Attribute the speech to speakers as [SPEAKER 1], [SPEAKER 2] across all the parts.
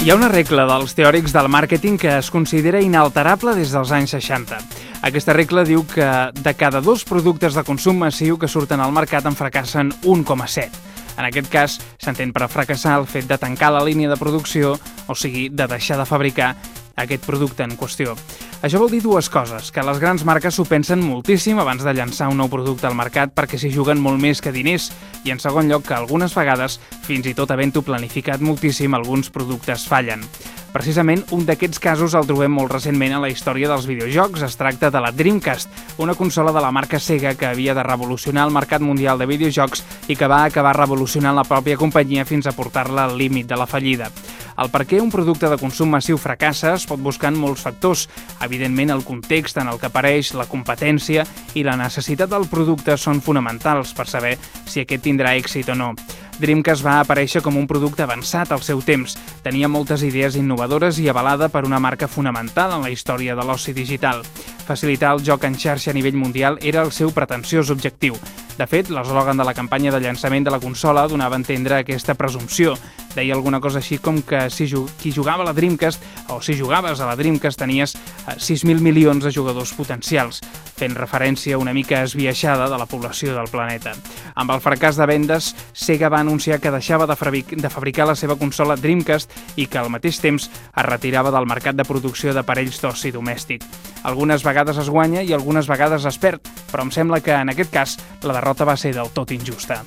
[SPEAKER 1] Hi ha una regla dels teòrics del màrqueting que es considera inalterable des dels anys 60. Aquesta regla diu que de cada 2 productes de consum massiu que surten al mercat en fracassen 1,7. En aquest cas, s'entén per fracassar el fet de tancar la línia de producció, o sigui, de deixar de fabricar aquest producte en qüestió. Això vol dir 2 coses, que les grans marques s'ho pensen moltíssim abans de llançar un nou producte al mercat perquè s'hi juguen molt més que diners, i en segon lloc que algunes vegades, fins i tot havent-ho planificat moltíssim, alguns productes fallen. Precisament, un d'aquests casos el trobem molt recentment a la història dels videojocs. Es tracta de la Dreamcast, una consola de la marca Sega que havia de revolucionar el mercat mundial de videojocs i que va acabar revolucionant la pròpia companyia fins a portar-la al límit de la fallida. El per què un producte de consum massiu fracassa es pot buscar en molts factors. Evidentment, el context en el que apareix, la competència i la necessitat del producte són fonamentals per saber si aquest tindrà èxit o no. Dreamcast va aparèixer com un producte avançat al seu temps. Tenia moltes idees innovadores i avalada per una marca fonamental en la història de l'oci digital. Facilitar el joc en xarxa a nivell mundial era el seu pretensiós objectiu. De fet, l'eslògan de la campanya de llançament de la consola donava a entendre aquesta presumpció. Deia alguna cosa així com que qui jugava a la Dreamcast, o si jugaves a la Dreamcast, tenies 6.000 milions de jugadors potencials, fent referència una mica esbiaixada de la població del planeta. Amb el fracàs de vendes, Sega va anunciar que deixava de fabricar la seva consola Dreamcast i que al mateix temps es retirava del mercat de producció d'aparells d'oci domèstic. Algunes vegades es guanya i algunes vegades es perd, però em sembla que en aquest cas la derrota va ser del tot injusta.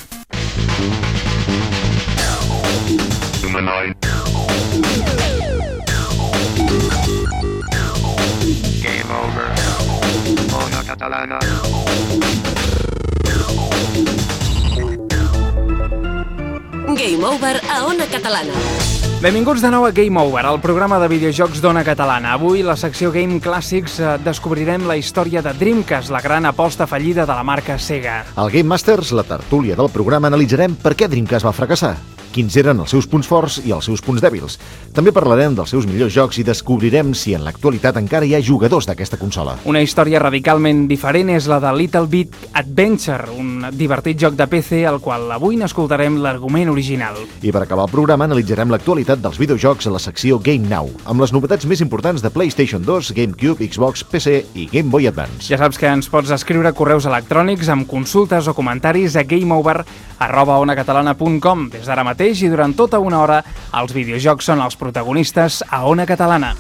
[SPEAKER 2] Game over. Ona Catalana.
[SPEAKER 3] Game over a Ona Catalana.
[SPEAKER 1] Benvinguts de nou a Game Over, el programa de videojocs d'Ona Catalana. Avui, a la secció Game Classics, descobrirem la història de Dreamcast, la gran aposta fallida de la marca Sega.
[SPEAKER 4] Al Game Masters, la tertúlia del programa, analitzarem per què Dreamcast va fracassar, quins eren els seus punts forts i els seus punts dèbils. També parlarem dels seus millors jocs i descobrirem si en l'actualitat encara hi ha jugadors d'aquesta consola.
[SPEAKER 1] Una història radicalment diferent és la de Little Big Adventure, un divertit joc de PC al qual avui n'escoltarem l'argument original.
[SPEAKER 4] I per acabar el programa analitzarem l'actualitat dels videojocs a la secció Game Now, amb les novetats més importants de PlayStation 2, GameCube, Xbox, PC i Game Boy Advance.
[SPEAKER 1] Ja saps que ens pots escriure correus electrònics amb consultes o comentaris a gameover@onacatalana.com. Des d'ara mateix i durant tota una hora, els videojocs són els protagonistes a Ona Catalana.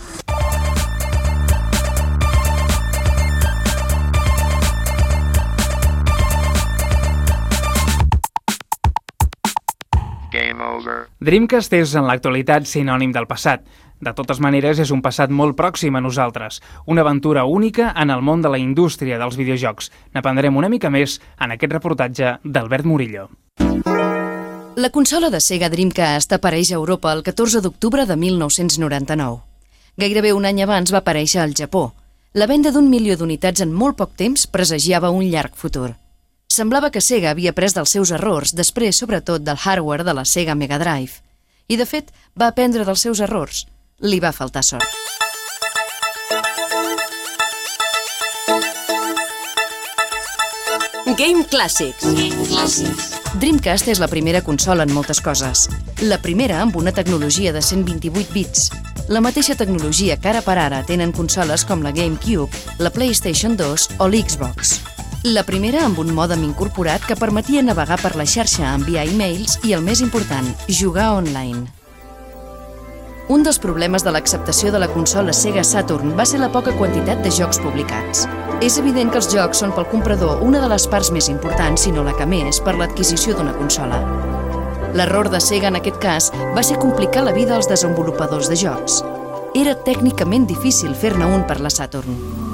[SPEAKER 2] Game over.
[SPEAKER 1] Dreamcast és en l'actualitat sinònim del passat. De totes maneres, és un passat molt pròxim a nosaltres, una aventura única en el món de la indústria dels videojocs. N'aprendrem una mica més en aquest reportatge d'Albert Murillo.
[SPEAKER 5] La consola de Sega Dreamcast apareix a Europa el 14 d'octubre de 1999. Gairebé un any abans va aparèixer al Japó. La venda d'1 milió d'unitats en molt poc temps presagiava un llarg futur. Semblava que Sega havia après dels seus errors, després sobretot del hardware de la Sega Mega Drive. I de fet, va aprendre dels seus errors. Li va faltar sort.
[SPEAKER 3] Game Classics.
[SPEAKER 5] Dreamcast és la primera consola en moltes coses. La primera amb una tecnologia de 128 bits. La mateixa tecnologia que ara per ara tenen consoles com la GameCube, la PlayStation 2 o l'Xbox. La primera amb un mòdem incorporat que permetia navegar per la xarxa, enviar e-mails i, el més important, jugar online. Un dels problemes de l'acceptació de la consola Sega Saturn va ser la poca quantitat de jocs publicats. És evident que els jocs són pel comprador una de les parts més importants, si no la que més, per l'adquisició d'una consola. L'error de Sega en aquest cas va ser complicar la vida als desenvolupadors de jocs. Era tècnicament difícil fer-ne un per la Saturn.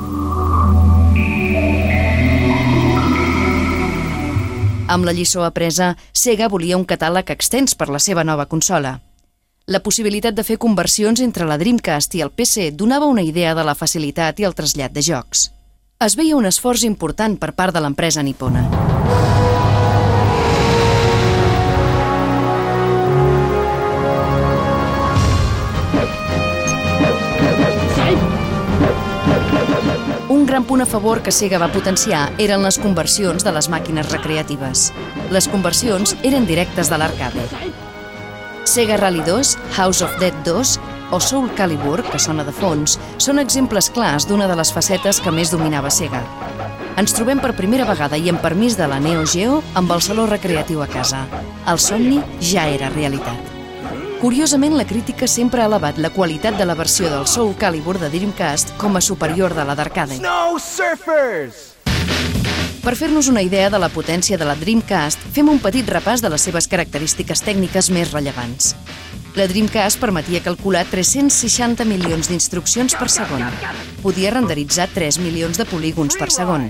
[SPEAKER 5] Amb la lliçó apresa, Sega volia un catàleg extens per la seva nova consola. La possibilitat de fer conversions entre la Dreamcast i el PC donava una idea de la facilitat i el trasllat de jocs. Es veia un esforç important per part de l'empresa nipona. Un gran punt a favor que Sega va potenciar eren les conversions de les màquines recreatives. Les conversions eren directes de l'arcade. Sega Rally 2, House of Dead 2, o Soul Calibur, que sona de fons, són exemples clars d'una de les facetes que més dominava Sega. Ens trobem per primera vegada i amb permís de la Neo Geo amb el saló recreatiu a casa. El somni ja era realitat. Curiosament, la crítica sempre ha elevat la qualitat de la versió del Soul Calibur de Dreamcast com a superior de la d'arcade.
[SPEAKER 6] Snow Surfers!
[SPEAKER 5] Per fer-nos una idea de la potència de la Dreamcast, fem un petit repàs de les seves característiques tècniques més rellevants. La Dreamcast permetia calcular 360 milions d'instruccions per segon. Podia renderitzar 3 milions de polígons per segon.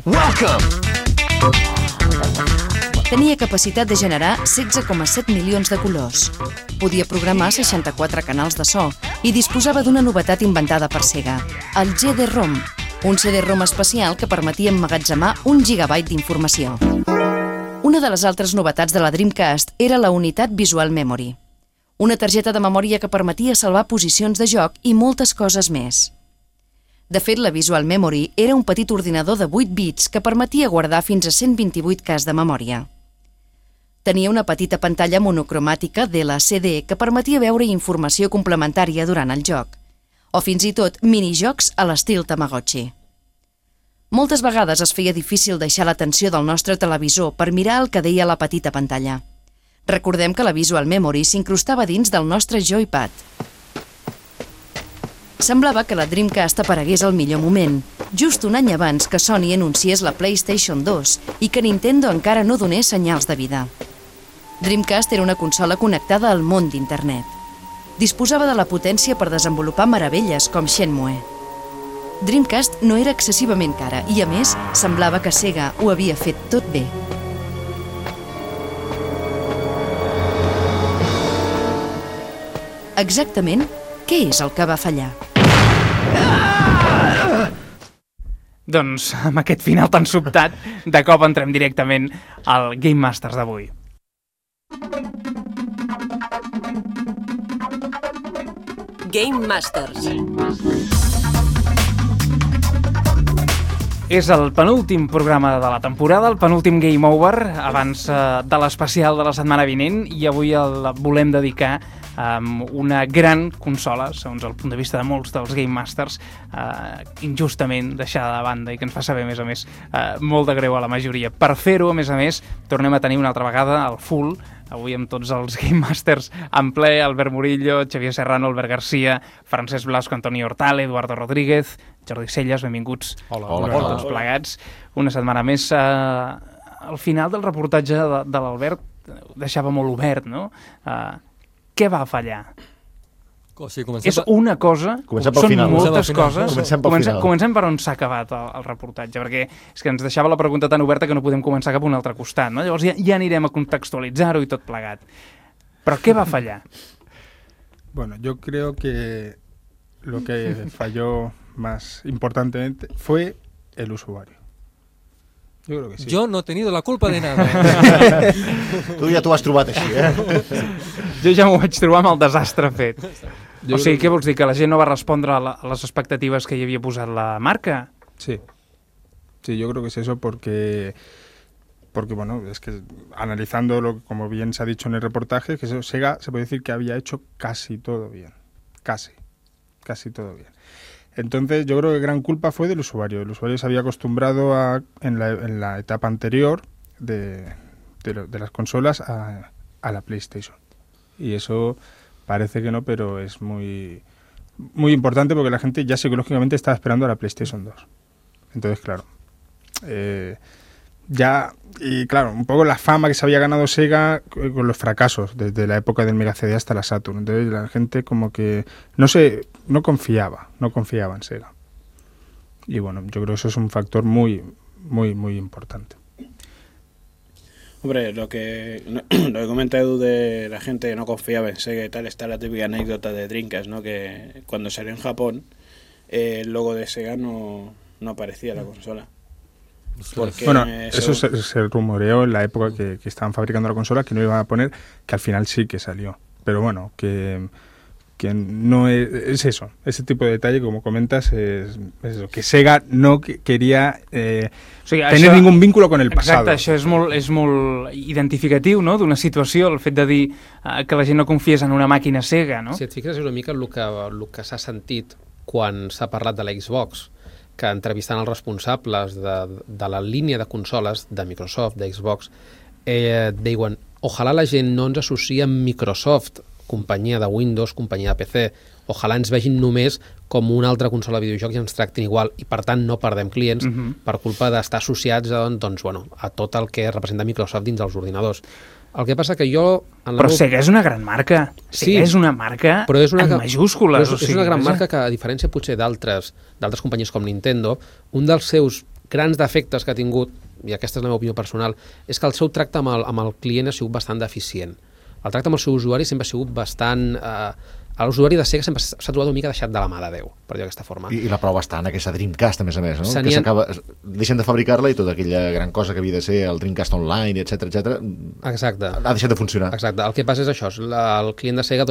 [SPEAKER 5] Tenia capacitat de generar 16,7 milions de colors. Podia programar 64 canals de so i disposava d'una novetat inventada per Sega, el GD-ROM, un CD-ROM especial que permetia emmagatzemar 1 gigabyte d'informació. Una de les altres novetats de la Dreamcast era la unitat Visual Memory, una targeta de memòria que permetia salvar posicions de joc i moltes coses més. De fet, la Visual Memory era un petit ordinador de 8 bits que permetia guardar fins a 128 K de memòria. Tenia una petita pantalla monocromàtica d'LCD que permetia veure informació complementària durant el joc, o fins i tot minijocs a l'estil Tamagotchi. Moltes vegades es feia difícil deixar l'atenció del nostre televisor per mirar el que deia la petita pantalla. Recordem que la Visual Memory s'incrustava dins del nostre joypad. Semblava que la Dreamcast aparegués al millor moment, just un any abans que Sony anunciés la PlayStation 2 i que Nintendo encara no donés senyals de vida. Dreamcast era una consola connectada al món d'internet. Disposava de la potència per desenvolupar meravelles com Shenmue. Dreamcast no era excessivament cara i, a més, semblava que Sega ho havia fet tot bé. Exactament, què és el que va fallar?
[SPEAKER 1] Doncs amb aquest final tan sobtat, de cop entrem directament al Game Masters d'avui.
[SPEAKER 3] Game Masters.
[SPEAKER 1] És el penúltim programa de la temporada, el penúltim Game Over, abans de l'especial de la setmana vinent, i avui el volem dedicar a una gran consola, segons el punt de vista de molts dels Game Masters, injustament deixada de banda i que ens fa saber, a més, molt de greu a la majoria. Per fer-ho, a més, tornem a tenir una altra vegada el full, avui amb tots els Game Masters en ple, Albert Murillo, Xavier Serrano, Albert Garcia, Francesc Blasco, Antoni Hortal, Eduardo Rodríguez, Jordi Celles, benvinguts.
[SPEAKER 6] Hola.
[SPEAKER 1] Tots plegats. Una setmana més. Al final del reportatge de l'Albert deixava molt obert, no? Què va fallar?
[SPEAKER 7] Sí,
[SPEAKER 1] és una cosa, són moltes coses. Comencem per on s'ha acabat el reportatge, perquè és que ens deixava la pregunta tan oberta que no podem començar cap a un altre costat, no? Llavors ja anirem a contextualitzar-ho i tot plegat. Però què va fallar?
[SPEAKER 8] Bueno, yo creo que lo que falló más importantemente fue el usuario. Yo creo que sí.
[SPEAKER 7] Yo no he tenido la culpa de nada.
[SPEAKER 4] Tu ja t'ho has trobat així,
[SPEAKER 1] Jo ja m'ho vaig trobar amb el desastre fet. O sigui, què vols dir? Que la gent no va respondre a les expectatives que hi havia posat la marca?
[SPEAKER 8] Sí, yo creo que es eso porque bueno, es que analizando como bien se ha dicho en el reportaje, que Sega se puede decir que había hecho casi todo bien. Casi todo bien. Entonces yo creo que gran culpa fue del usuario. El usuario se había acostumbrado en la etapa anterior de las consolas a la PlayStation. Y eso parece que no, pero es muy, muy importante porque la gente ya psicológicamente estaba esperando a la PlayStation 2. Entonces, claro, un poco la fama que se había ganado Sega con los fracasos desde la época del Mega CD hasta la Saturn. Entonces la gente como que no confiaba en Sega. Y bueno, yo creo que eso es un factor muy, muy, muy importante.
[SPEAKER 9] Hombre, lo que comenta Edu de la gente que no confiaba en Sega y tal, está la típica anécdota de Dreamcast, ¿no? Que cuando salió en Japón, el logo de Sega no aparecía en la consola.
[SPEAKER 8] Bueno, eso se rumoreó en la época que estaban fabricando la consola, que no iban a poner, que al final sí que salió. Pero bueno, que que no es eso, ese tipo de detalle, como comentas, es eso, que Sega no quería tener ningún vínculo con el pasado.
[SPEAKER 1] Exacte, això és molt identificatiu, no?, d'una situació, el fet de dir que la gent no confies en una màquina Sega, no?
[SPEAKER 10] Si et fixes, és una mica el que s'ha sentit quan s'ha parlat de la Xbox, que entrevistant els responsables de la línia de consoles de Microsoft, de Xbox, diuen, ojalà la gent no ens associa amb Microsoft, companyia de Windows, companyia de PC, ojalà ens vegin només com una altra consola de videojocs i ens tractin igual, i per tant no perdem clients per culpa d'estar associats a tot el que representa Microsoft dins dels ordinadors. El que passa que jo...
[SPEAKER 1] Però Sega és una gran marca. Sega és una marca en majúscules.
[SPEAKER 10] És una gran marca que, a diferència potser d'altres companyies com Nintendo, un dels seus grans defectes que ha tingut, i aquesta és la meva opinió personal, és que el seu tracte amb el client ha sigut bastant deficient. El tracte amb el seu usuari sempre ha sigut bastant... L'usuari de Sega sempre s'ha trobat una mica deixat de la mà de Déu, per dir-ho d'aquesta forma.
[SPEAKER 4] I la prova està en aquesta Dreamcast, a més, no? Que deixen de fabricar-la i tota aquella gran cosa que havia de ser el Dreamcast Online, etc.
[SPEAKER 10] Exacte.
[SPEAKER 4] Ha deixat de funcionar.
[SPEAKER 10] Exacte. El que passa és això. El client de Sega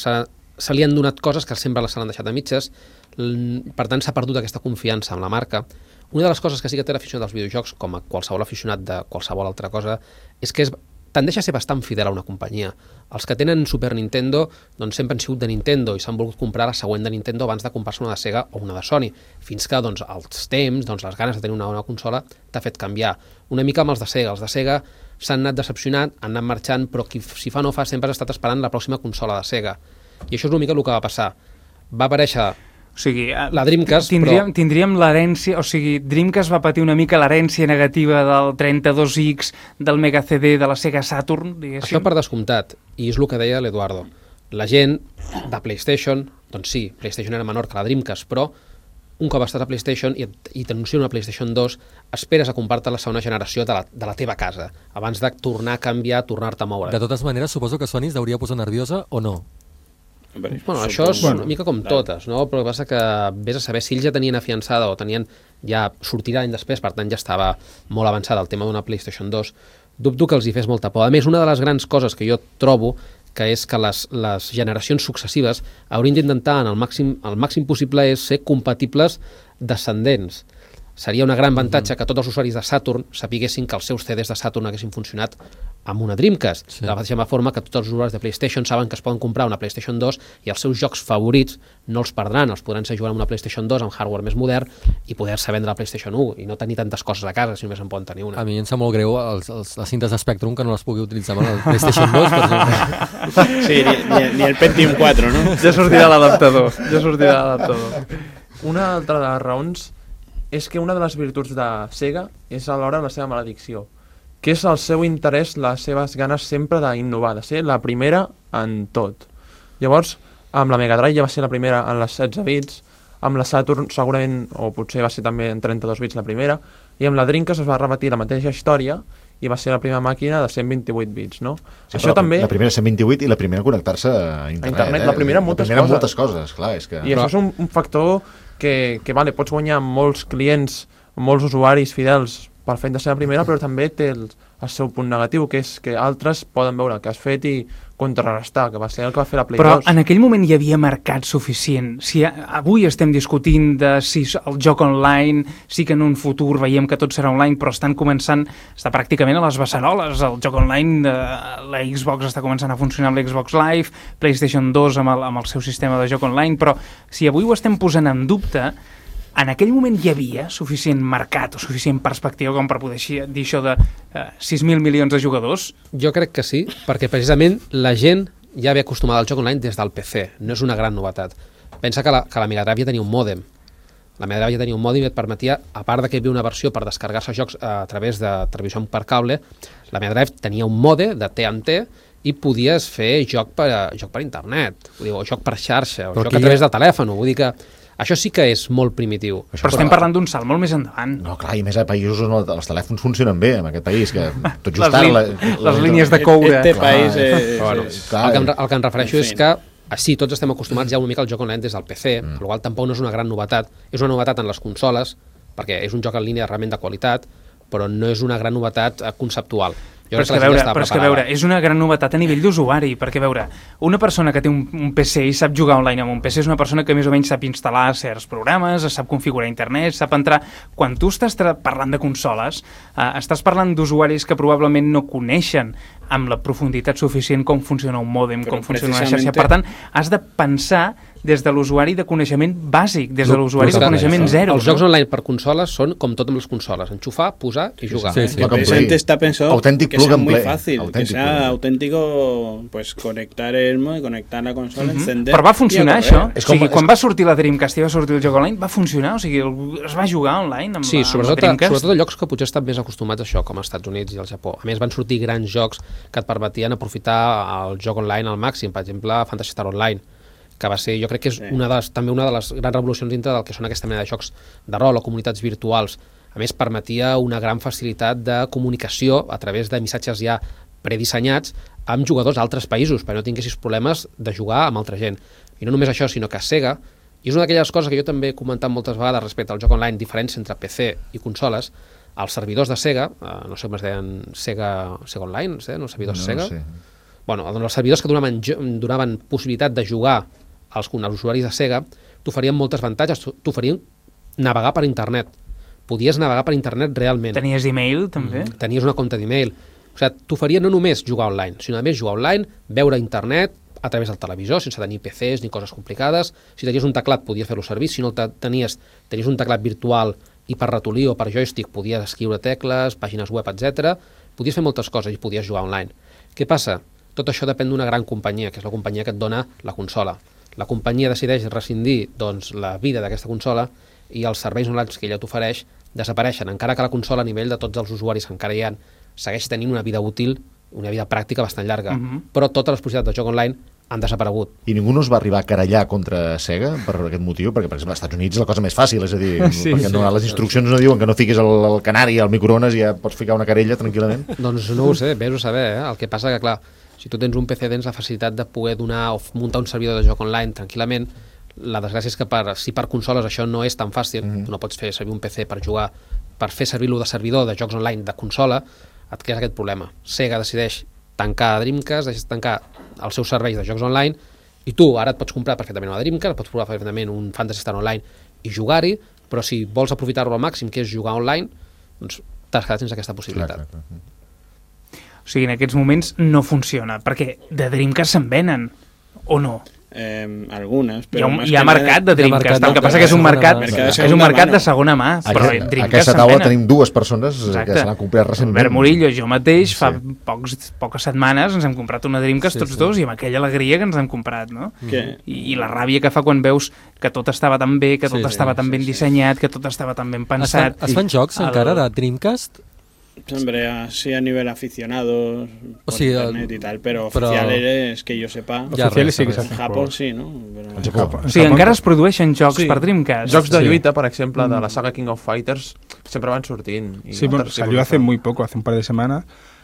[SPEAKER 10] se li han donat coses que sempre se l'han deixat a mitges, per tant s'ha perdut aquesta confiança amb la marca. Una de les coses que sí que té l'aficionat dels videojocs, com a qualsevol aficionat de qualsevol altra cosa, és que tendeix a ser bastant fidel a una companyia. Els que tenen Super Nintendo doncs sempre han sigut de Nintendo i s'han volgut comprar la següent de Nintendo abans de comprar-se una de Sega o una de Sony, fins que els temps, les ganes de tenir una bona consola t'ha fet canviar. Una mica amb els de Sega. Els de Sega s'han anat decepcionant, han anat marxant, però si fa no fa sempre has estat esperant la pròxima consola de Sega. I això és una mica el que va passar. Va aparèixer la Dreamcast,
[SPEAKER 1] tindríem l'herència, o sigui, Dreamcast va patir una mica l'herència negativa del 32X, del Mega CD, de la Sega Saturn, diguéssim.
[SPEAKER 10] Això per descomptat, i és el que deia l'Eduardo. La gent de PlayStation, doncs sí, PlayStation era menor que la Dreamcast, però un cop estàs a PlayStation i t'anuncien una PlayStation 2, esperes a comprar-te la segona generació de la teva casa, abans de tornar a canviar, tornar-te a moure.
[SPEAKER 7] De totes maneres, suposo que Sony es deuria posar nerviosa o no?
[SPEAKER 10] Bueno, això és una mica com totes, no? Però el que passa que vés a saber si ells ja tenien afiançada o ja sortirà l'any després, per tant ja estava molt avançada el tema d'una PlayStation 2, dubto que els hi fes molta por. A més, una de les grans coses que jo trobo que és que les generacions successives haurien d'intentar el màxim possible és ser compatibles descendents. Seria un gran avantatge que tots els usuaris de Saturn sapiguessin que els seus CDs de Saturn haguessin funcionat amb una Dreamcast. Sí. De la mateixa forma que tots els usuaris de PlayStation saben que es poden comprar una PlayStation 2 i els seus jocs favorits no els perdran, els podran ser jugant amb una PlayStation 2 amb hardware més modern i poder-se vendre la PlayStation 1 i no tenir tantes coses a casa si només en poden tenir una.
[SPEAKER 7] A mi em sap molt greu les cintes de Spectrum que no les pugui utilitzar amb la PlayStation 2, per exemple.
[SPEAKER 9] Sí, ni el Pentium 4, no?
[SPEAKER 1] Ja sortirà l'adaptador.
[SPEAKER 6] Una altra de les raons és que una de les virtuts de Sega és alhora la seva maledicció, que és el seu interès, les seves ganes sempre d'innovar, de ser la primera en tot. Llavors, amb la Mega Drive ja va ser la primera en les 16 bits, amb la Saturn segurament, o potser va ser també en 32 bits la primera, i amb la Dreamcast es va repetir la mateixa història i va ser la primera màquina de 128 bits, no?
[SPEAKER 4] Sí, això també... La primera 128 i la primera a connectar-se a internet.
[SPEAKER 6] La primera amb moltes
[SPEAKER 4] coses, clar. És que...
[SPEAKER 6] I això és un factor que vale, pots guanyar molts clients, molts usuaris fidels pel fet de ser la primera, però també té el seu punt negatiu, que és que altres poden veure el que has fet i contrarrestar, que va ser el que va fer la Play 2.
[SPEAKER 1] Però en aquell moment hi havia mercat suficient. Si avui estem discutint de si el joc online, sí que en un futur veiem que tot serà online, però estan començant, està pràcticament a les beceroles. El joc online, la Xbox està començant a funcionar amb l'Xbox Live, PlayStation 2 amb el seu sistema de joc online, però si avui ho estem posant en dubte, en aquell moment hi havia suficient mercat o suficient perspectiva com per poder dir això de 6.000 milions de jugadors?
[SPEAKER 10] Jo crec que sí, perquè precisament la gent ja ve acostumada al joc online des del PC, no és una gran novetat. Pensa que la Mega Drive ja tenia un mòdem. La Mega Drive ja tenia un mòdem i et permetia, a part de que hi havia una versió per descarregar-se jocs a través de televisió per cable, la Mega Drive tenia un mòdem de TNT i podies fer joc per internet, o joc per xarxa, o joc a través de telèfon, vull dir que això sí que és molt primitiu.
[SPEAKER 1] Però estem parlant d'un salt molt més endavant.
[SPEAKER 4] No, clar, i més a països on els telèfons funcionen bé, en aquest país, que tot just
[SPEAKER 1] les línies de coure.
[SPEAKER 9] Este país
[SPEAKER 10] el que em refereixo és que sí, tots estem acostumats ja una mica al joc online des del PC, el qual tampoc no és una gran novetat. És una novetat en les consoles, perquè és un joc en línia realment de qualitat, però no és una gran novetat conceptual. Jo crec que la gent està
[SPEAKER 1] però és que, a veure, és una gran novetat a nivell d'usuari, perquè, a veure, una persona que té un PC i sap jugar online amb un PC és una persona que més o menys sap instal·lar certs programes, sap configurar internet, sap entrar... Quan tu estàs parlant de consoles, estàs parlant d'usuaris que probablement no coneixen amb la profunditat suficient com funciona un mòdem, com funciona una xarxa. Per tant, has de pensar des de l'usuari de coneixement bàsic, des de l'usuari de coneixement zero.
[SPEAKER 10] Els jocs online per consoles són com tot amb les consoles, enxufar, posar y jugar.
[SPEAKER 9] Precisamente está pensado que sea muy fácil, que sea auténtico, pues conectar el móvil, conectar la consola, encender...
[SPEAKER 1] Però va funcionar això? O sigui, quan va sortir la Dreamcast i va sortir el joc online, va funcionar? O sigui, es va jugar online amb la Dreamcast?
[SPEAKER 10] Sobretot a llocs que potser estan més acostumats a això, com als Estats Units i al Japó. A més, van sortir grans jocs que et permetien aprofitar el joc online al màxim, per exemple, Phantasy Star Online, que va ser, jo crec que és també una de les grans revolucions dintre del que són aquesta mena de jocs de rol o comunitats virtuals. A més, permetia una gran facilitat de comunicació a través de missatges ja predissenyats amb jugadors d'altres països, perquè no tinguessis problemes de jugar amb altra gent. I no només això, sinó que Sega, i és una d'aquelles coses que jo també he comentat moltes vegades respecte al joc online, diferència entre PC i consoles, els servidors de Sega, no sé com es deien, Sega Online, els servidors Sega?
[SPEAKER 4] Sé.
[SPEAKER 10] Bueno, els servidors que donaven possibilitat de jugar als usuaris de Sega t'oferien moltes avantatges, t'oferien navegar per internet. Podies navegar per internet realment.
[SPEAKER 1] Tenies e-mail, també?
[SPEAKER 10] Tenies una compte d'e-mail. O sigui, t'oferien no només jugar online, sinó a més jugar online, veure internet a través del televisor, sense tenir PCs ni coses complicades. Si tenies un teclat, podies fer-lo servir. Si no tenies un teclat virtual i per ratolí o per joystick podies escriure tecles, pàgines web, etc. Podies fer moltes coses i podies jugar online. Què passa? Tot això depèn d'una gran companyia, que és la companyia que et dona la consola. La companyia decideix rescindir la vida d'aquesta consola i els serveis online que ella t'ofereix desapareixen, encara que la consola a nivell de tots els usuaris que encara hi ha segueix tenint una vida útil, una vida pràctica bastant llarga, però totes les possibilitats de joc online han desaparegut.
[SPEAKER 4] I ningú no es va arribar a querellar contra Sega per aquest motiu? Perquè, per exemple, als Estats Units és la cosa més fàcil, és a dir, perquè les instruccions no diuen que no fiquis el canari al microones i ja pots ficar una querella tranquil·lament.
[SPEAKER 10] Doncs no ho sé, vés-ho saber, El que passa que, clar, si tu tens un PC tens la facilitat de poder donar o muntar un servidor de joc online tranquil·lament. La desgràcia és que si per consoles això no és tan fàcil, tu no pots fer servir un PC per jugar, per fer servir-lo de servidor de jocs online de consola, et queda aquest problema. Sega decideix tancar Dreamcast, decideix tancar els seus serveis de jocs online i tu ara et pots comprar perfectament una Dreamcast, pots provar perfectament un Phantasy Star Online i jugar-hi, però si vols aprofitar-lo al màxim, que és jugar online, doncs t'has quedat sense aquesta possibilitat.
[SPEAKER 1] Clar. O sigui, en aquests moments no funciona, perquè de Dreamcast se'n venen, o no?
[SPEAKER 9] Algunes, però
[SPEAKER 1] hi ha mercat de Dreamcast, el que passa que és un mercat de segona mà, però Dreamcast
[SPEAKER 4] aquesta taula tenim dues persones que se l'han comprat recentment.
[SPEAKER 1] Albert Murillo, jo mateix, fa poques setmanes ens hem comprat una Dreamcast tots dos i amb aquella alegria que ens hem comprat, no? I la ràbia que fa quan veus que tot estava tan bé, que tot estava tan ben dissenyat, que tot estava tan ben pensat.
[SPEAKER 7] Es fan jocs encara de Dreamcast?
[SPEAKER 9] Hombre, así a nivel aficionados por internet y tal, pero oficiales que yo sepa,
[SPEAKER 8] oficiales sí que
[SPEAKER 9] en Japón sí, no?
[SPEAKER 1] O sigui, encara es produeixen jocs per Dreamcast.
[SPEAKER 6] Jocs de lluita, per exemple, de la saga King of Fighters, sempre van sortint.
[SPEAKER 8] Sí, bueno, salió hace muy poco, hace un par de semanas,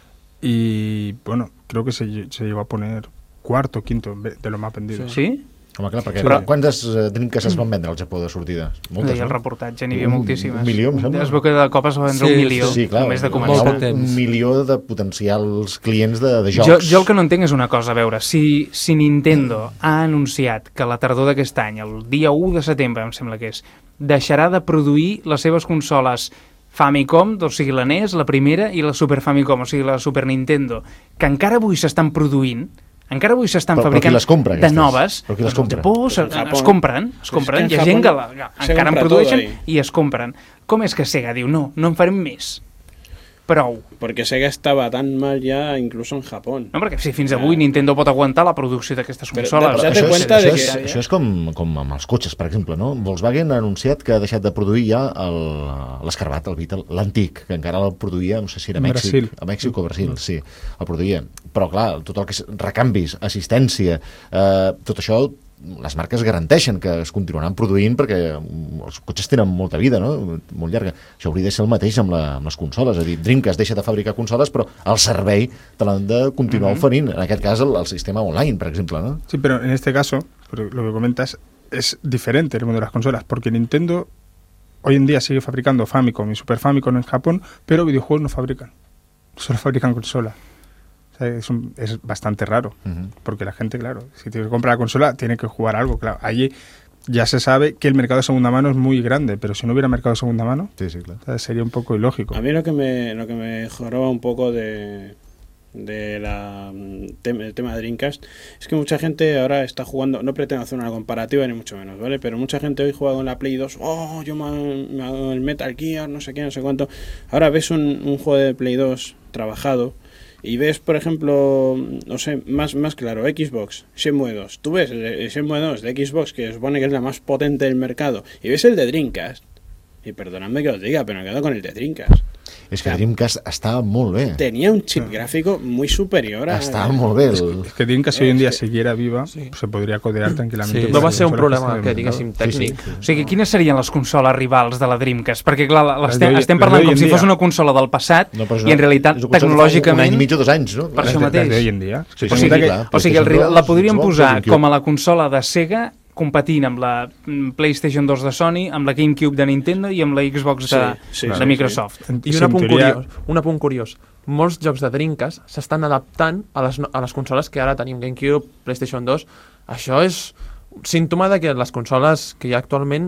[SPEAKER 8] y bueno, creo que se llegó a poner cuarto, quinto de los más vendidos.
[SPEAKER 1] ¿Sí?
[SPEAKER 4] Home, clar, perquè quantes Dreamcast es van vendre al Japó de sortida? Moltes,
[SPEAKER 1] no? El reportatge n'hi havia moltíssimes.
[SPEAKER 4] 1 milió, em sembla.
[SPEAKER 1] Es veu que de cop es va vendre 1 milió, només de començar.
[SPEAKER 4] 1 milió de potencials clients de jocs.
[SPEAKER 1] Jo el que no entenc és una cosa, a veure, si Nintendo ha anunciat que la tardor d'aquest any, el dia 1 de setembre, em sembla que és, deixarà de produir les seves consoles Famicom, o sigui la NES, la primera, i la Super Famicom, o sigui la Super Nintendo, que encara avui s'estan produint, encara avui s'estan fabricant de noves, al Japó es compren, hi ha gent que encara en produeixen i es compren. Com és que Sega diu, no en farem més? Prou.
[SPEAKER 9] Porque Sega estaba tan mal ya incluso en Japón.
[SPEAKER 1] No, perquè si fins avui Nintendo pot aguantar la producció d'aquestes consoles.
[SPEAKER 4] Això és com amb els cotxes, per exemple, no? Volkswagen ha anunciat que ha deixat de produir ja l'Escarbat, el Beetle, l'antic, que encara el produïa, no sé si era a Mèxic o Brasil, sí, el produïa. Però clar, tot el que és recanvis, assistència, tot això les marques garanteixen que es continuaran produint perquè els cotxes tenen molta vida, no? Molt llarga. Això hauria de ser el mateix amb les consoles, és a dir, Dreamcast deixa de fabricar consoles però el servei te l'han de continuar oferint, en aquest cas el sistema online, per exemple, ¿no?
[SPEAKER 8] Sí, pero en este caso, lo que comentas es diferente el mundo de las consolas, porque Nintendo hoy en día sigue fabricando Famicom y Super Famicom en Japón, pero videojuegos no fabrican. solo fabrican consola. O sea, es bastante raro, porque la gente, claro, si tiene que comprar la consola, tiene que jugar algo, claro. Allí ya se sabe que el mercado de segunda mano es muy grande, pero si no hubiera mercado de segunda mano, claro, sería un poco ilógico.
[SPEAKER 9] A mí lo que me joroba un poco del tema de Dreamcast es que mucha gente ahora está jugando, no pretendo hacer una comparativa ni mucho menos, ¿vale? Pero mucha gente hoy juega con la Play 2, yo me hago el Metal Gear, no sé qué, no sé cuánto. Ahora ves un juego de Play 2 trabajado y ves, por ejemplo, no sé, más claro, Xbox, Shenmue 2. Tú ves el Shenmue 2 de Xbox, que supone que es la más potente del mercado, y ves el de Dreamcast, y perdonadme que os diga, pero me quedo con el de Dreamcast.
[SPEAKER 4] És que Dreamcast estava molt bé.
[SPEAKER 9] Tenía un chip gráfico muy superior a...
[SPEAKER 4] Estava molt bé.
[SPEAKER 8] Es que Dreamcast si hoy en día siguiera viva, se podría codear tranquilamente.
[SPEAKER 6] No va ser un problema que diguéssim tècnic.
[SPEAKER 1] O sigui, quines serien les consoles rivals de la Dreamcast? Perquè, clar, estem parlant com si fos una consola del passat i en realitat tecnològicament...
[SPEAKER 4] Un any i mig o 2 anys, no?
[SPEAKER 1] Per això mateix.
[SPEAKER 8] De hoy en dia.
[SPEAKER 1] O sigui, la podríem posar com a la consola de Sega competint amb la PlayStation 2 de Sony, amb la GameCube de Nintendo i amb la Xbox de Microsoft.
[SPEAKER 6] I un apunt curiós. Molts jocs de Dreamcast s'estan adaptant a les consoles que ara tenim, GameCube, PlayStation 2. Això és símptoma de que les consoles que hi ha actualment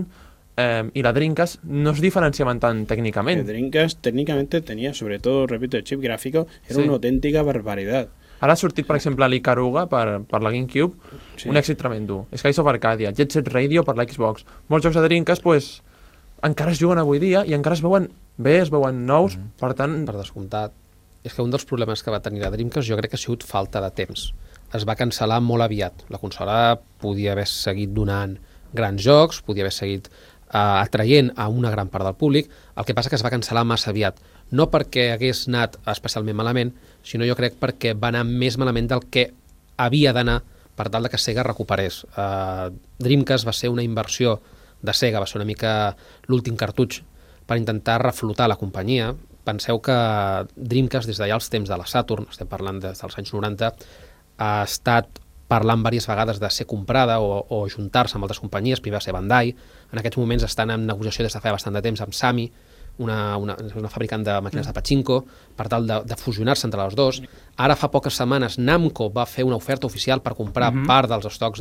[SPEAKER 6] y la Dreamcast no es diferenciaban tan técnicamente.
[SPEAKER 9] El Dreamcast técnicamente tenía, sobre todo, repito, el chip gráfico, era una auténtica barbaridad.
[SPEAKER 6] Ara ha sortit, per exemple, l'Ikaruga per la GameCube, un èxit tremendo. Skies of Arcadia, Jet Set Radio per la Xbox. Molts jocs de Dreamcast, pues, encara es juguen avui dia i encara es veuen bé, es veuen nous, per tant...
[SPEAKER 10] Per descomptat. És que un dels problemes que va tenir la Dreamcast jo crec que ha sigut falta de temps. Es va cancel·lar molt aviat. La consola podia haver seguit donant grans jocs, podia haver seguit atraient a una gran part del públic, el que passa que es va cancel·lar massa aviat. No perquè hagués anat especialment malament, sinó jo crec perquè va anar més malament del que havia d'anar per tal de que Sega recuperés. Dreamcast va ser una inversió de Sega, va ser una mica l'últim cartutx per intentar reflotar la companyia. Penseu que Dreamcast, des d'allà als temps de la Saturn, estem parlant dels anys 90, ha estat parlant diverses vegades de ser comprada o juntar-se amb altres companyies, primer va ser Bandai. En aquests moments estan en negociació des de fa bastant de temps amb Sami, una fabricant de màquines de pachinko, per tal de fusionar-se entre les dos. Ara fa poques setmanes Namco va fer una oferta oficial per comprar part dels estocs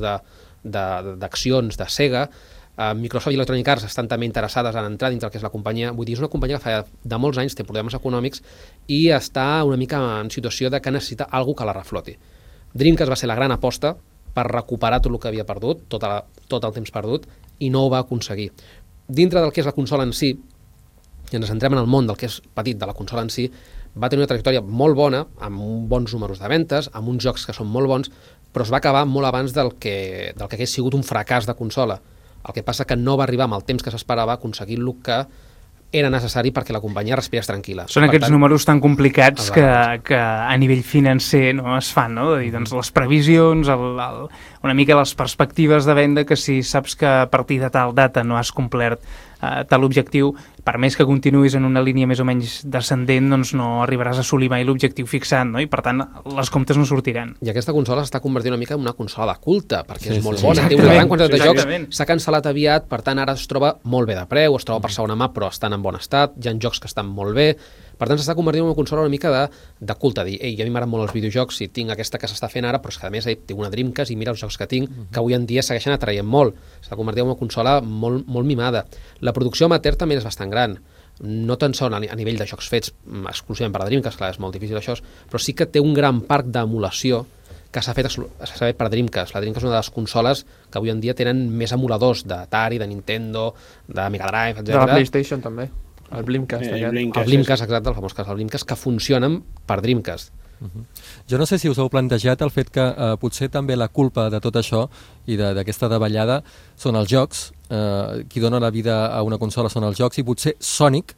[SPEAKER 10] d'accions de Sega. Microsoft i Electronic Arts estan també interessades en entrar dintre del que és la companyia. Vull dir, és una companyia que fa de molts anys té problemes econòmics i està una mica en situació de que necessita algú que la refloti. Dreamcast va ser la gran aposta per recuperar tot el que havia perdut, tot el temps perdut, i no ho va aconseguir. Dintre del que és la consola en si, i ens centrem en el món del que és petit de la consola en si, va tenir una trajectòria molt bona, amb bons números de ventes, amb uns jocs que són molt bons, però es va acabar molt abans del que hagués sigut un fracàs de consola. El que passa que no va arribar amb el temps que s'esperava a aconseguir el que era necessari perquè la companyia respirés tranquil·la.
[SPEAKER 1] Són aquests números tan complicats que a nivell financer no es fan, no? De dir, doncs, les previsions, una mica les perspectives de venda, que si saps que a partir de tal data no has complert tal objectiu, per més que continuïs en una línia més o menys descendent, doncs no arribaràs a assolir mai l'objectiu fixat, no? I per tant les comptes no sortiran.
[SPEAKER 10] I aquesta consola s'està convertint una mica en una consola de culte, perquè és molt bona, té una gran quantitat de jocs, s'ha cancel·lat aviat, per tant ara es troba molt bé de preu, es troba per segona mà, però estan en bon estat, hi ha jocs que estan molt bé, per tant s'està convertint en una consola una mica de culte, dir, ei, a mi m'agraden molt els videojocs i tinc aquesta que s'està fent ara, però és que a més tinc una Dreamcast i mira els jocs que tinc, que avui en dia segueixen atraient molt, s'està convertint en una consola molt mimada. La producció amateur també és bastant gran, no tan sols a nivell de jocs fets exclusivament per la Dreamcast, clar, és molt difícil això, però sí que té un gran parc d'emulació que s'ha fet per Dreamcast. La Dreamcast és una de les consoles que avui en dia tenen més emuladors d'Atari, de Nintendo, de Mega Drive, etc.
[SPEAKER 6] De la PlayStation també. El Blinkast.
[SPEAKER 10] El Blinkast, exacte, el famós cas del Blinkast, que funcionen per Dreamcast.
[SPEAKER 7] Jo no sé si us heu plantejat el fet que potser també la culpa de tot això i d'aquesta davallada són els jocs, qui dona la vida a una consola són els jocs, i potser Sonic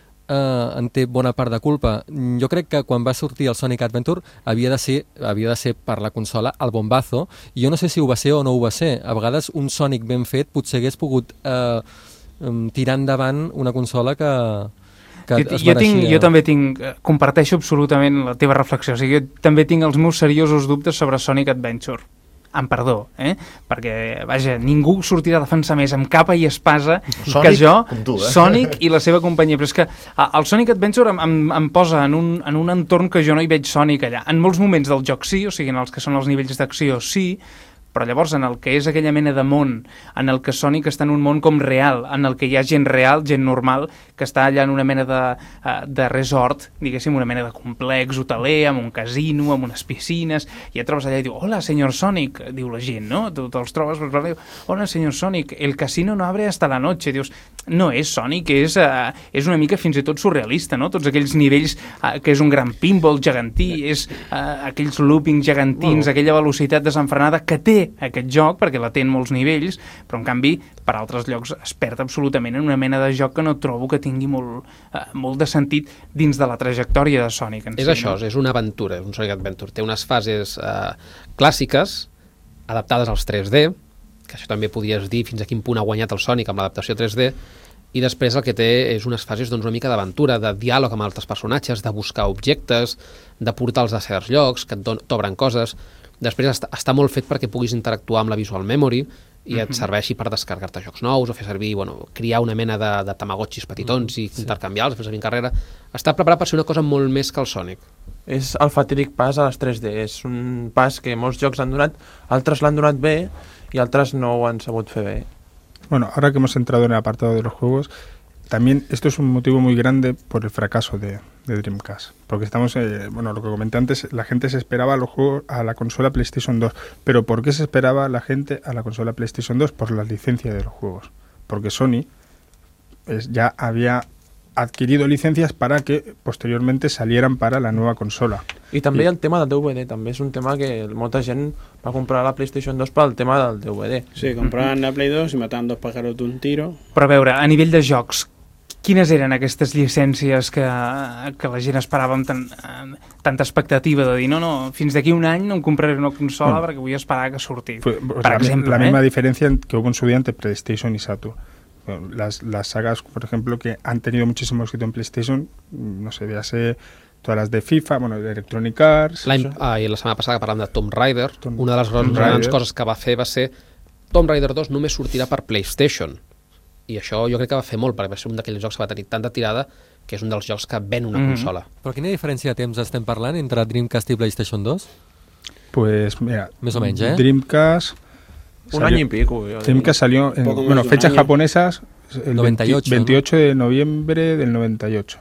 [SPEAKER 7] en té bona part de culpa. Jo crec que quan va sortir el Sonic Adventure havia de ser per la consola el bombazo, i jo no sé si ho va ser o no ho va ser. A vegades un Sonic ben fet potser hagués pogut tirar endavant una consola que es mereixia.
[SPEAKER 1] Jo també comparteixo absolutament la teva reflexió. O sigui, jo també tinc els meus seriosos dubtes sobre Sonic Adventure. amb perdó, perquè, vaja, ningú sortirà a defensar més amb capa i espasa
[SPEAKER 4] Sonic,
[SPEAKER 1] que jo,
[SPEAKER 4] com tu,
[SPEAKER 1] Sonic i la seva companyia. Però és que el Sonic Adventure em posa en un entorn que jo no hi veig Sonic allà. En molts moments del joc sí, o sigui, en els que són els nivells d'acció sí, però llavors en el que és aquella mena de món, en el que Sonic està en un món com real, en el que hi ha gent real, gent normal, que està allà en una mena de resort, diguéssim, una mena de complex hoteler, amb un casino, amb unes piscines, i et trobes allà i diu, hola, senyor Sonic, diu la gent, no? Tu te'ls trobes, hola, senyor Sonic, el casino no abre hasta la noche, dius, no és Sonic, és una mica fins i tot surrealista, no? Tots aquells nivells que és un gran pinball gegantí, és aquells loopings gegantins, aquella velocitat desenfrenada que té aquest joc, perquè la té en molts nivells, però en canvi per altres llocs es perd absolutament en una mena de joc que no trobo que tingui molt de sentit dins de la trajectòria de Sonic en
[SPEAKER 10] és
[SPEAKER 1] si,
[SPEAKER 10] això,
[SPEAKER 1] no?
[SPEAKER 10] és una aventura, és un Sonic Adventure. Té unes fases clàssiques adaptades als 3D, que això també podies dir fins a quin punt ha guanyat el Sonic amb l'adaptació 3D, i després el que té és unes fases una mica d'aventura, de diàleg amb altres personatges, de buscar objectes, de portar-los a certs llocs, que t'obren coses. Després està molt fet perquè puguis interactuar amb la Visual Memory i et serveixi per descarregar-te jocs nous o fer servir, criar una mena de tamagotxis petitons i intercanviar-los, fer servir en carrera. Està preparat per ser una cosa molt més que el Sonic.
[SPEAKER 6] És el fatídic pas a les 3D. És un pas que molts jocs han donat, altres l'han donat bé i altres no ho han sabut fer bé.
[SPEAKER 8] Bueno, ahora que hemos entrado en el apartado de los juegos, también esto es un motivo muy grande por el fracaso de Dreamcast. Porque estamos, lo que comenté antes, la gente se esperaba a los juegos, a la consola PlayStation 2. Pero ¿por qué se esperaba la gente a la consola PlayStation 2? Por la licencia de los juegos. Porque Sony ya había adquirido licencias para que posteriormente salieran para la nueva consola.
[SPEAKER 6] I també el tema del DVD, també és un tema que molta gent va comprar la PlayStation 2 pel tema del DVD.
[SPEAKER 9] Sí, compraven la Play 2 i mataven dos pájaros d'un tiro.
[SPEAKER 1] Però a veure, a nivell de jocs, quines eren aquestes llicències que la gent esperava amb tanta expectativa de dir no, fins d'aquí un any no em compraré una consola perquè vull esperar que surti, per exemple.
[SPEAKER 8] La misma diferencia que hubo en su día entre PlayStation y Saturn. Las sagas, por ejemplo, que han tenido muchísimo éxito en PlayStation, no sé, véase todas las de FIFA, de Electronic Arts...
[SPEAKER 10] I la setmana passada parlant de Tomb Raider, una de les grans coses que va fer va ser Tomb Raider 2 només sortirà per PlayStation. I això jo crec que va fer molt, perquè va ser un d'aquells jocs que va tenir tanta tirada que és un dels jocs que ven una consola.
[SPEAKER 7] Però quina diferència de temps estem parlant entre Dreamcast i PlayStation 2?
[SPEAKER 8] Pues mira,
[SPEAKER 7] més o menys,
[SPEAKER 8] Dreamcast...
[SPEAKER 6] Un año y pico.
[SPEAKER 8] Dreamcast salió en fechas japonesas el
[SPEAKER 7] 98,
[SPEAKER 8] 28 de noviembre del 98.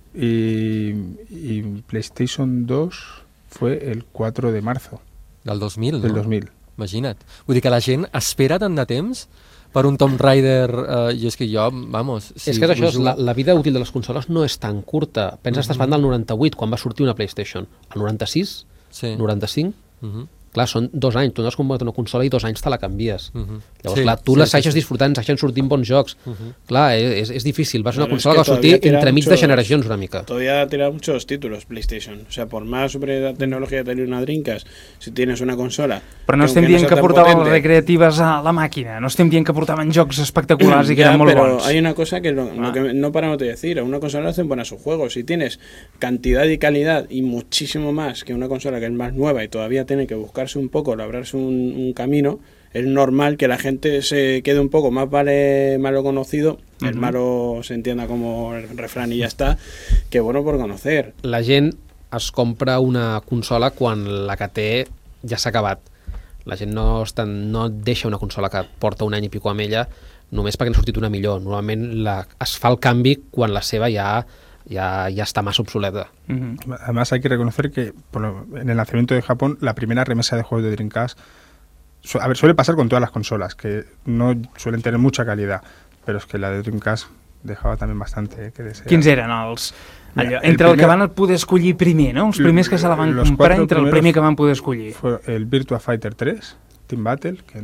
[SPEAKER 8] Y PlayStation 2 fue el 4 de marzo.
[SPEAKER 7] Del 2000,
[SPEAKER 8] Del
[SPEAKER 7] no?
[SPEAKER 8] 2000.
[SPEAKER 7] Imagina't. Vull dir que la gent espera tant de temps per un Tomb Raider... és que jo, vamos...
[SPEAKER 10] Si és que això, la vida útil de les consoles no és tan curta. Pensa, estàs parlant del 98, quan va sortir una PlayStation. El 96?
[SPEAKER 7] Sí.
[SPEAKER 10] 95? Clar, són 2 anys, tu no has comprat una consola i 2 anys te la canvies. Llavors,
[SPEAKER 7] Sí,
[SPEAKER 10] clar, tu
[SPEAKER 7] sí,
[SPEAKER 10] les segueixes
[SPEAKER 7] sí.
[SPEAKER 10] disfrutant, segueixen sortint bons jocs. Clar, és difícil, va ser una
[SPEAKER 9] Bueno, es
[SPEAKER 10] consola
[SPEAKER 9] que
[SPEAKER 10] que va sortir
[SPEAKER 9] todavía
[SPEAKER 10] entremig de
[SPEAKER 9] muchos-
[SPEAKER 10] generacions una mica.
[SPEAKER 9] Todavía tira muchos títulos PlayStation. O sea, por más sobre la tecnología que tiene una Dreamcast, si tienes una consola...
[SPEAKER 1] Però no estem
[SPEAKER 9] aunque
[SPEAKER 1] dient
[SPEAKER 9] sea
[SPEAKER 1] que
[SPEAKER 9] tan
[SPEAKER 1] portaven les
[SPEAKER 9] potente-
[SPEAKER 1] recreatives a la màquina, no estem dient que portaven jocs espectaculars i que
[SPEAKER 9] Ya,
[SPEAKER 1] eren molt
[SPEAKER 9] pero
[SPEAKER 1] bons.
[SPEAKER 9] hay una cosa que, lo que no paramos de decir, a una consola le hacen buenas sus juegos. Si tienes cantidad y calidad y muchísimo más que una consola que es más nueva y todavía tiene que buscarse un poco, labrarse un camino, es normal que la gente se quede un poco más vale malo conocido, el malo se entienda como el refrán y ya está, que bueno por conocer.
[SPEAKER 10] La gent es compra una consola quan la que té ja s'ha acabat. La gent no deixa una consola que porta un any i pico amb ella només perquè n'ha sortit una millor. Normalment es fa el canvi quan la seva ja está más obsoleta.
[SPEAKER 8] Además hay que reconocer que en el lanzamiento de Japón la primera remesa de juegos de Dreamcast suele pasar con todas las consolas, que no suelen tener mucha calidad, pero es que la de Dreamcast dejaba también bastante que desear.
[SPEAKER 1] Quins eren els... Allò, entre el que van poder escollir primer, no? Els primers que se la van comprar entre el primer que van poder escollir.
[SPEAKER 8] Fue el Virtua Fighter 3, Team Battle, que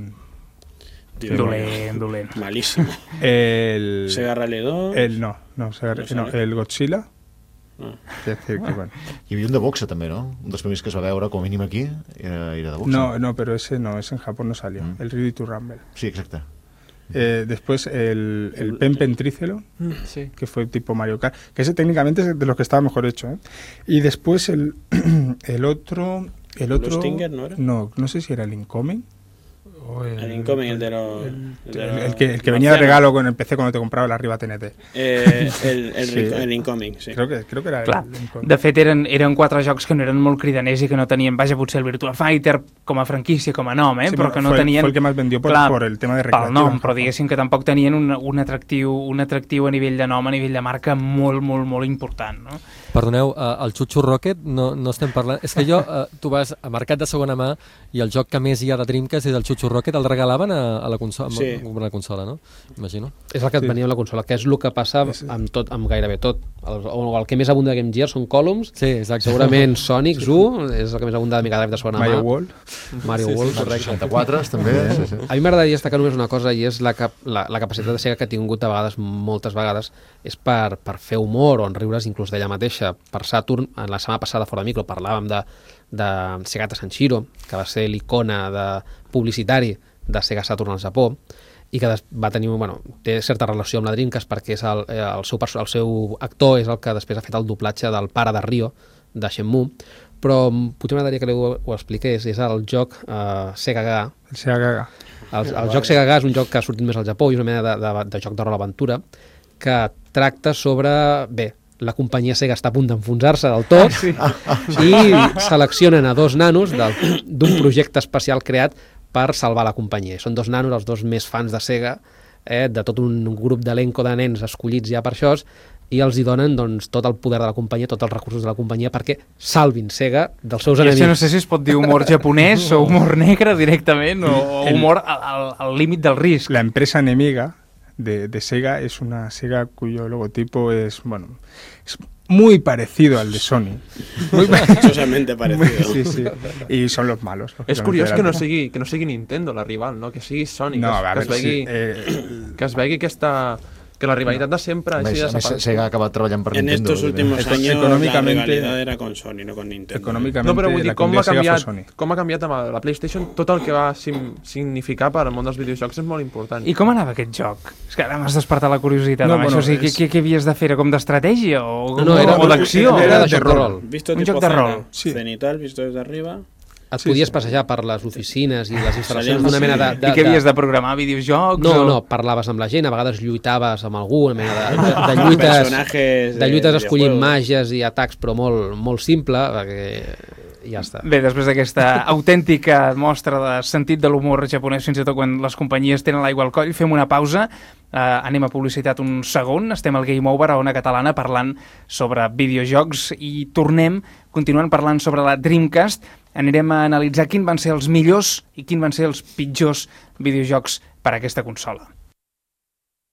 [SPEAKER 1] Dolent.
[SPEAKER 9] Malísimo.
[SPEAKER 8] el
[SPEAKER 9] Sega Rally 2...
[SPEAKER 8] el Godzilla. És decir, que, bueno.
[SPEAKER 4] Hi havia un de boxa també, no? Un dels primers que es va veure, com a mínim aquí, era de boxa.
[SPEAKER 8] No, pero ese en Japón no salió. El Ready to Rumble.
[SPEAKER 4] Sí, exacte.
[SPEAKER 8] Después el Pen Tricelon,
[SPEAKER 6] Sí.
[SPEAKER 8] que fue tipo Mario Kart, que ese técnicamente es de los que estaba mejor hecho, ¿eh? Y después el otro
[SPEAKER 9] ¿Los Stinger no era?
[SPEAKER 8] no sé si era el Incoming, el
[SPEAKER 9] Incoming, el de los...
[SPEAKER 8] El que venía de regalo con el PC cuando te compraba la Riva TNT.
[SPEAKER 9] El Incoming, sí.
[SPEAKER 8] Creo que era
[SPEAKER 1] Clar.
[SPEAKER 8] el Incoming.
[SPEAKER 1] De fet, eren 4 jocs que no eren molt cridaners i que no tenien, vaja, potser el Virtua Fighter com a franquícia, com a nom,
[SPEAKER 8] Sí,
[SPEAKER 1] però que no
[SPEAKER 8] fue
[SPEAKER 1] tenien...
[SPEAKER 8] el que más vendió por el tema de
[SPEAKER 1] pel
[SPEAKER 8] recreativa.
[SPEAKER 1] nom, però diguéssim que tampoc tenien un atractiu a nivell de nom, a nivell de marca molt, molt, molt important, no?
[SPEAKER 7] Perdoneu, el Chuchu Rocket no estem parlant... És que jo, tu vas a mercat de segona mà i el joc que més hi ha de Dreamcast és el Chuchu Rocket, el regalaven a la consola,
[SPEAKER 9] Sí.
[SPEAKER 7] amb una consola, no? Imagino.
[SPEAKER 10] És el que et venia amb la consola, que és el que passa amb gairebé tot. El que més abunda de Game Gear són Columns,
[SPEAKER 7] sí, exacte.
[SPEAKER 10] Segurament Sonic 1 és el que més abunda de Mega Drive de segona mà.
[SPEAKER 8] Mario World.
[SPEAKER 10] Mario World, correcte.
[SPEAKER 4] 64 també. Sí.
[SPEAKER 10] A mi m'agradaria destacar només una cosa, i és la capacitat de Sega que ha tingut de vegades, moltes vegades, és per fer humor o en riures inclús d'ella mateixa. Per Saturn, en la setmana passada fora de micro parlàvem de Segata Sanshiro, que va ser l'icona publicitari de Sega Saturn al Japó, i que va tenir, té certa relació amb la Dreamcast perquè és el seu actor és el que després ha fet el doblatge del pare de Ryo, de Shenmue, però potser m'agradaria que ho expliqués. És el joc Sega Gaga.
[SPEAKER 8] El Sega Gaga.
[SPEAKER 10] El joc Sega Gaga és un joc que ha sortit més al Japó i és una mena de joc de rol aventura que tracta sobre... Bé, la companyia Sega està a punt d'enfonsar-se del tot i seleccionen a 2 nanos d'un projecte especial creat per salvar la companyia. Són 2 nanos, els 2 més fans de Sega, de tot un grup d'elenco de nens escollits ja per això, i els hi donen tot el poder de la companyia, tots els recursos de la companyia perquè salvin Sega dels seus enemics.
[SPEAKER 1] No sé si es pot dir humor japonès o humor negre directament o humor al límit del risc.
[SPEAKER 8] La empresa enemiga de Sega es una Sega cuyo logotipo es muy parecido al de Sony.
[SPEAKER 9] Muy sospechosamente parecido.
[SPEAKER 8] Sí. Y son los malos.
[SPEAKER 6] És curiós que no sigui Nintendo la rival, no? Que sigui Sony,
[SPEAKER 8] no,
[SPEAKER 6] que es vegi que la rivalitat de sempre així desapareix.
[SPEAKER 4] Sega ha acabat treballant per Nintendo.
[SPEAKER 9] En estos últimos años la rivalidad era con Sony, no con Nintendo.
[SPEAKER 8] Econòmicament,
[SPEAKER 6] no, però vull dir, com ha canviat amb la PlayStation, tot el que va significar per al món dels videojocs és molt important.
[SPEAKER 1] I com anava aquest joc? És que ara m'has despertat la curiositat. Això, què havies de fer? Era com d'estratègia o d'acció?
[SPEAKER 10] Era de joc de rol.
[SPEAKER 1] Un joc de rol.
[SPEAKER 9] Cenital, visto desde arriba.
[SPEAKER 10] Et podies passejar per les oficines i les instal·lacions d'una mena de...
[SPEAKER 1] I què havies de programar? Videojocs?
[SPEAKER 10] No, parlaves amb la gent, a vegades lluitaves amb algú, una mena de lluites escollint màgies i atacs, però molt simple, perquè ja està.
[SPEAKER 1] Bé, després d'aquesta autèntica mostra de sentit de l'humor japonès, fins i tot quan les companyies tenen l'aigua al coll, fem una pausa, anem a publicitat un segon, estem al Game Over a Ona Catalana parlant sobre videojocs i continuem parlant sobre la Dreamcast. Anirem a analitzar quins van ser els millors i quins van ser els pitjors videojocs per a aquesta consola.